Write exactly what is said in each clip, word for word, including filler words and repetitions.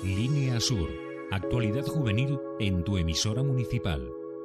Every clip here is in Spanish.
Línea Sur, actualidad juvenil en tu emisora municipal.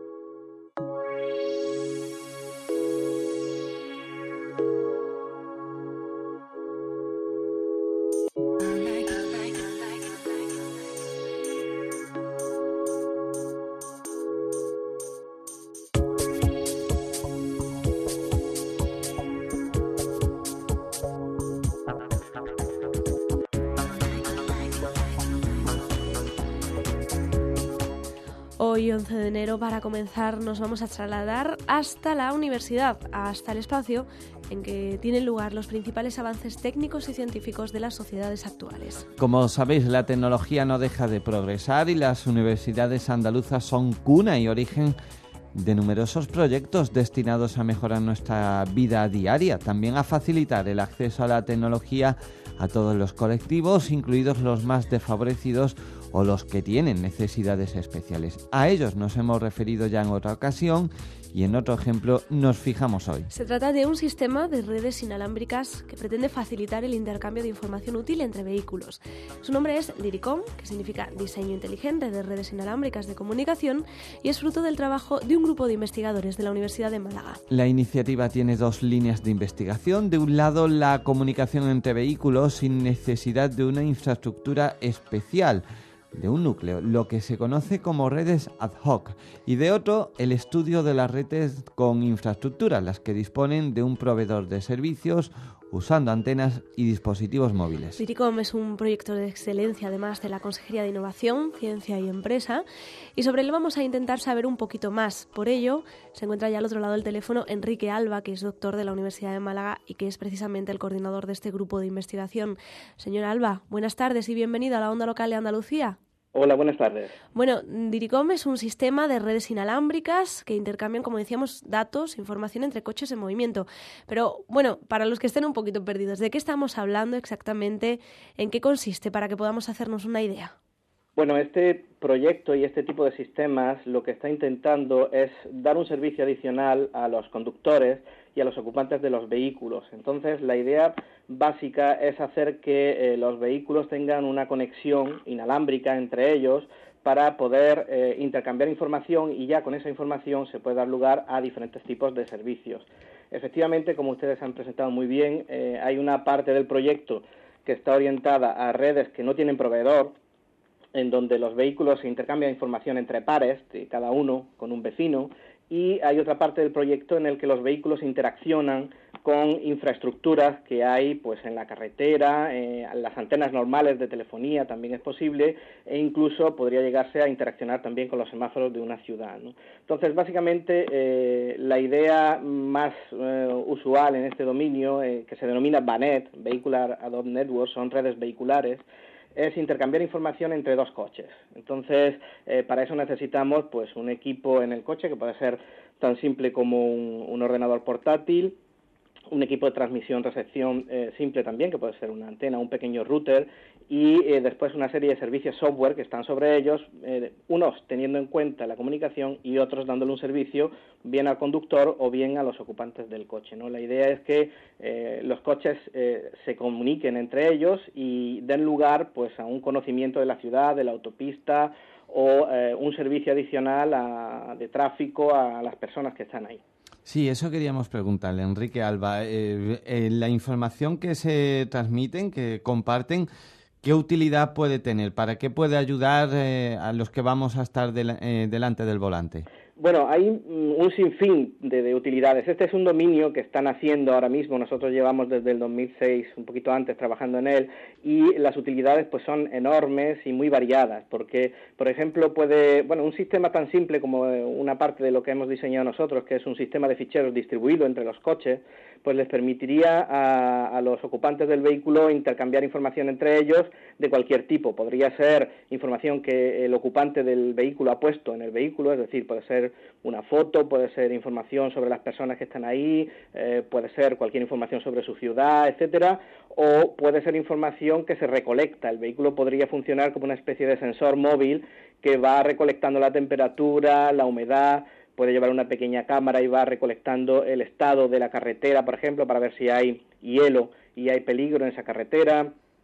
Hoy, once de enero, para comenzar, nos vamos a trasladar hasta la universidad, hasta el espacio en que tienen lugar los principales avances técnicos y científicos de las sociedades actuales. Como sabéis, la tecnología no deja de progresar y las universidades andaluzas son cuna y origen de numerosos proyectos destinados a mejorar nuestra vida diaria, también a facilitar el acceso a la tecnología a todos los colectivos, incluidos los más desfavorecidos o los que tienen necesidades especiales. A ellos nos hemos referido ya en otra ocasión y en otro ejemplo nos fijamos hoy. Se trata de un sistema de redes inalámbricas que pretende facilitar el intercambio de información útil entre vehículos. Su nombre es DIRICOM, que significa Diseño Inteligente de Redes Inalámbricas de Comunicación, y es fruto del trabajo de un grupo de investigadores de la Universidad de Málaga. La iniciativa tiene dos líneas de investigación. De un lado, la comunicación entre vehículos sin necesidad de una infraestructura especial, de un núcleo, lo que se conoce como redes ad hoc, y de otro, el estudio de las redes con infraestructura, las que disponen de un proveedor de servicios usando antenas y dispositivos móviles. DIRICOM es un proyecto de excelencia, además de la Consejería de Innovación, Ciencia y Empresa, y sobre él vamos a intentar saber un poquito más. Por ello, se encuentra ya al otro lado del teléfono Enrique Alba, que es doctor de la Universidad de Málaga y que es precisamente el coordinador de este grupo de investigación. Señor Alba, buenas tardes y bienvenido a la Onda Local de Andalucía. Hola, buenas tardes. Bueno, DIRICOM es un sistema de redes inalámbricas que intercambian, como decíamos, datos, información entre coches en movimiento. Pero, bueno, para los que estén un poquito perdidos, ¿de qué estamos hablando exactamente? ¿En qué consiste? Para que podamos hacernos una idea. Bueno, este proyecto y este tipo de sistemas lo que está intentando es dar un servicio adicional a los conductores y a los ocupantes de los vehículos. Entonces, la idea básica es hacer que eh, los vehículos tengan una conexión inalámbrica entre ellos para poder eh, intercambiar información y ya con esa información se puede dar lugar a diferentes tipos de servicios. Efectivamente, como ustedes han presentado muy bien, eh, hay una parte del proyecto que está orientada a redes que no tienen proveedor, en donde los vehículos se intercambian información entre pares, de cada uno con un vecino, y hay otra parte del proyecto en el que los vehículos interaccionan con infraestructuras que hay pues en la carretera, eh, las antenas normales de telefonía también es posible, e incluso podría llegarse a interaccionar también con los semáforos de una ciudad, ¿no? Entonces, básicamente, eh, la idea más eh, usual en este dominio, eh, que se denomina V A N E T, Vehicular Adopt Network, son redes vehiculares, es intercambiar información entre dos coches. Entonces, eh, para eso necesitamos pues un equipo en el coche que puede ser tan simple como un, un ordenador portátil, un equipo de transmisión-recepción eh, simple también, que puede ser una antena, un pequeño router, y eh, después una serie de servicios software que están sobre ellos, eh, unos teniendo en cuenta la comunicación y otros dándole un servicio bien al conductor o bien a los ocupantes del coche, ¿no? La idea es que eh, los coches eh, se comuniquen entre ellos y den lugar pues a un conocimiento de la ciudad, de la autopista o eh, un servicio adicional a, de tráfico a las personas que están ahí. Sí, eso queríamos preguntarle, Enrique Alba. Eh, eh, la información que se transmiten, que comparten, ¿qué utilidad puede tener? ¿Para qué puede ayudar eh, a los que vamos a estar del, eh, delante del volante? Bueno, hay un sinfín de, de utilidades. Este es un dominio que están haciendo ahora mismo. Nosotros llevamos desde el dos mil seis, un poquito antes, trabajando en él, y las utilidades pues son enormes y muy variadas, porque, por ejemplo, puede, bueno, un sistema tan simple como una parte de lo que hemos diseñado nosotros, que es un sistema de ficheros distribuido entre los coches, pues les permitiría a, a los ocupantes del vehículo intercambiar información entre ellos de cualquier tipo. Podría ser información que el ocupante del vehículo ha puesto en el vehículo, es decir, puede ser una foto, puede ser información sobre las personas que están ahí, eh, puede ser cualquier información sobre su ciudad, etcétera, o puede ser información que se recolecta. El vehículo podría funcionar como una especie de sensor móvil que va recolectando la temperatura, la humedad, puede llevar una pequeña cámara y va recolectando el estado de la carretera, por ejemplo, para ver si hay hielo y hay peligro en esa carretera,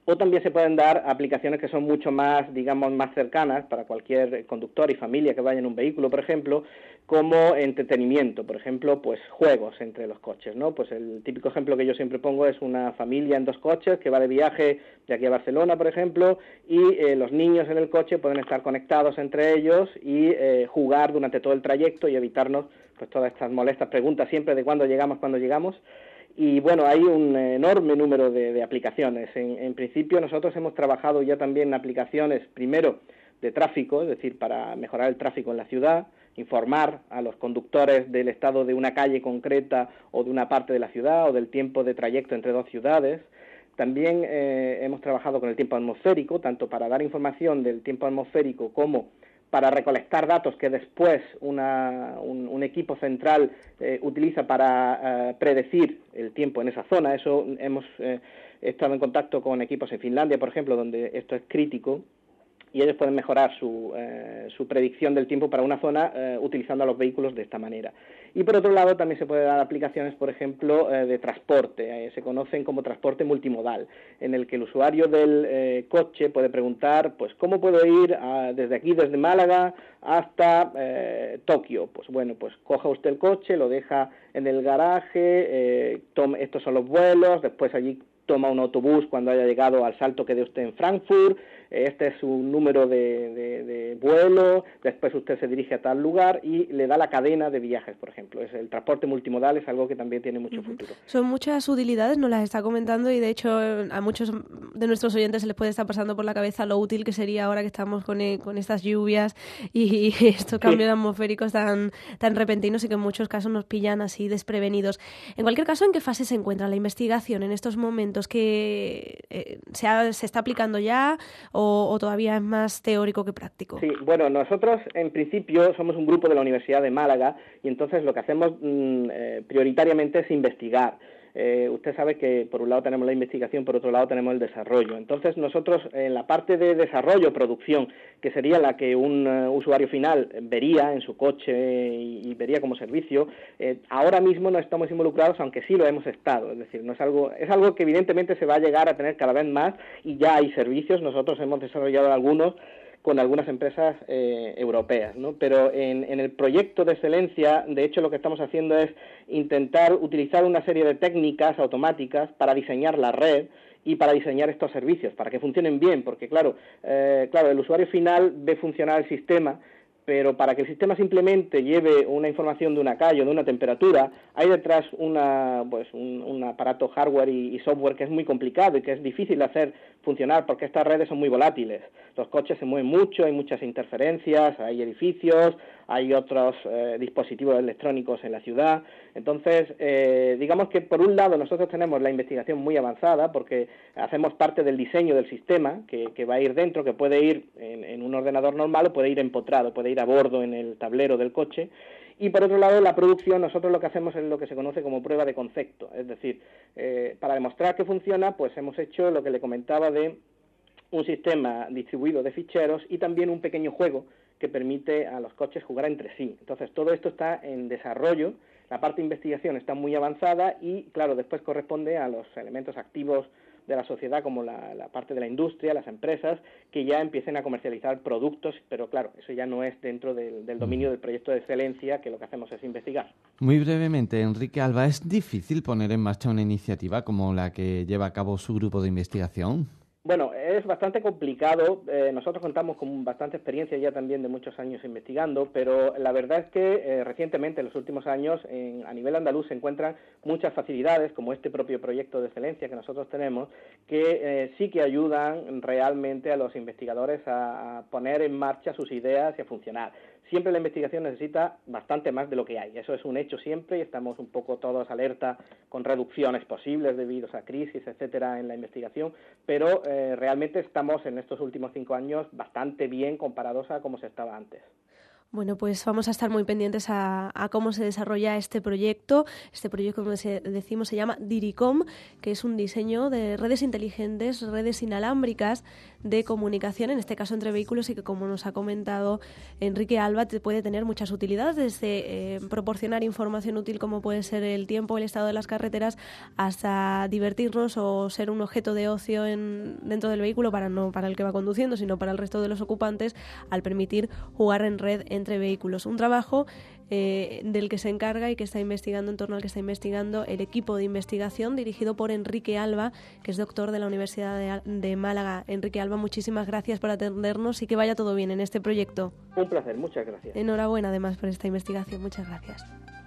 o también se pueden dar aplicaciones que son mucho más, digamos, más cercanas para cualquier conductor y familia que vaya en un vehículo, por ejemplo, como entretenimiento, por ejemplo, pues juegos entre los coches, ¿no? Pues el típico ejemplo que yo siempre pongo es una familia en dos coches que va de viaje de aquí a Barcelona, por ejemplo, y eh, los niños en el coche pueden estar conectados entre ellos y eh, jugar durante todo el trayecto y evitarnos pues todas estas molestas preguntas siempre de cuándo llegamos, cuándo llegamos. Y bueno, hay un enorme número de, de aplicaciones. En, en principio nosotros hemos trabajado ya también en aplicaciones, primero de tráfico, es decir, para mejorar el tráfico en la ciudad, informar a los conductores del estado de una calle concreta o de una parte de la ciudad o del tiempo de trayecto entre dos ciudades. También eh, hemos trabajado con el tiempo atmosférico, tanto para dar información del tiempo atmosférico como para recolectar datos que después una, un, un equipo central eh, utiliza para eh, predecir el tiempo en esa zona. Eso hemos eh, estado en contacto con equipos en Finlandia, por ejemplo, donde esto es crítico, y ellos pueden mejorar su, eh, su predicción del tiempo para una zona eh, utilizando a los vehículos de esta manera. Y por otro lado también se puede dar aplicaciones, por ejemplo, eh, de transporte, eh, se conocen como transporte multimodal, en el que el usuario del eh, coche puede preguntar, pues, ¿cómo puedo ir a, desde aquí, desde Málaga, hasta eh, Tokio? Pues bueno, pues coja usted el coche, lo deja en el garaje, eh, tome, estos son los vuelos, después allí toma un autobús cuando haya llegado al salto que dé usted en Frankfurt, este es su número de, de, de vuelo, después usted se dirige a tal lugar y le da la cadena de viajes, por ejemplo. Es el transporte multimodal es algo que también tiene mucho uh-huh. futuro. Son muchas utilidades, nos las está comentando, y de hecho a muchos de nuestros oyentes se les puede estar pasando por la cabeza lo útil que sería ahora que estamos con, eh, con estas lluvias y, y estos cambios sí. atmosféricos tan, tan repentinos y que en muchos casos nos pillan así desprevenidos. En cualquier caso, ¿en qué fase se encuentra la investigación en estos momentos? ¿Que eh, se, ha, se está aplicando ya o, o todavía es más teórico que práctico? Sí, bueno, nosotros en principio somos un grupo de la Universidad de Málaga y entonces lo que hacemos mmm, eh, prioritariamente es investigar. Eh, usted sabe que por un lado tenemos la investigación, por otro lado tenemos el desarrollo. Entonces nosotros en la parte de desarrollo, producción, que sería la que un uh, usuario final vería en su coche y, y vería como servicio, eh, ahora mismo no estamos involucrados, aunque sí lo hemos estado. Es decir, no es algo, es algo que evidentemente se va a llegar a tener cada vez más y ya hay servicios. Nosotros hemos desarrollado algunos con algunas empresas eh, europeas, ¿no? Pero en, en el proyecto de excelencia, de hecho, lo que estamos haciendo es intentar utilizar una serie de técnicas automáticas para diseñar la red y para diseñar estos servicios, para que funcionen bien, porque claro, eh, claro, el usuario final ve funcionar el sistema, pero para que el sistema simplemente lleve una información de una calle o de una temperatura, hay detrás una, pues, un, un aparato hardware y, y software que es muy complicado y que es difícil de hacer funcionar porque estas redes son muy volátiles. Los coches se mueven mucho, hay muchas interferencias, hay edificios, hay otros eh, dispositivos electrónicos en la ciudad. Entonces, eh, digamos que por un lado nosotros tenemos la investigación muy avanzada porque hacemos parte del diseño del sistema que, que va a ir dentro, que puede ir en, en un ordenador normal o puede ir empotrado, puede ir a bordo en el tablero del coche. Y por otro lado, la producción, nosotros lo que hacemos es lo que se conoce como prueba de concepto. Es decir, eh, para demostrar que funciona, pues hemos hecho lo que le comentaba de un sistema distribuido de ficheros y también un pequeño juego que permite a los coches jugar entre sí. Entonces, todo esto está en desarrollo, la parte de investigación está muy avanzada y, claro, después corresponde a los elementos activos de la sociedad, como la, la parte de la industria, las empresas, que ya empiecen a comercializar productos, pero claro, eso ya no es dentro del, del dominio del proyecto de excelencia, que lo que hacemos es investigar. Muy brevemente, Enrique Alba, ¿es difícil poner en marcha una iniciativa como la que lleva a cabo su grupo de investigación? Bueno, es bastante complicado. Eh, nosotros contamos con bastante experiencia ya también de muchos años investigando, pero la verdad es que eh, recientemente, en los últimos años, en, a nivel andaluz se encuentran muchas facilidades, como este propio proyecto de excelencia que nosotros tenemos, que eh, sí que ayudan realmente a los investigadores a, a poner en marcha sus ideas y a funcionar. Siempre la investigación necesita bastante más de lo que hay. Eso es un hecho siempre y estamos un poco todos alerta con reducciones posibles debido a crisis, etcétera, en la investigación, pero eh, realmente estamos en estos últimos cinco años bastante bien comparados a cómo se estaba antes. Bueno, pues vamos a estar muy pendientes a, a cómo se desarrolla este proyecto. Este proyecto, como se, decimos, se llama DIRICOM, que es un diseño de redes inteligentes, redes inalámbricas de comunicación, en este caso entre vehículos, y que, como nos ha comentado Enrique Alba, te puede tener muchas utilidades, desde eh, proporcionar información útil como puede ser el tiempo, el estado de las carreteras, hasta divertirnos o ser un objeto de ocio en, dentro del vehículo, para no para el que va conduciendo, sino para el resto de los ocupantes, al permitir jugar en red entre vehículos. Un trabajo eh, del que se encarga y que está investigando, en torno al que está investigando el equipo de investigación dirigido por Enrique Alba, que es doctor de la Universidad de, de Málaga. Enrique Alba, muchísimas gracias por atendernos y que vaya todo bien en este proyecto. Un placer, muchas gracias. Enhorabuena además por esta investigación, muchas gracias.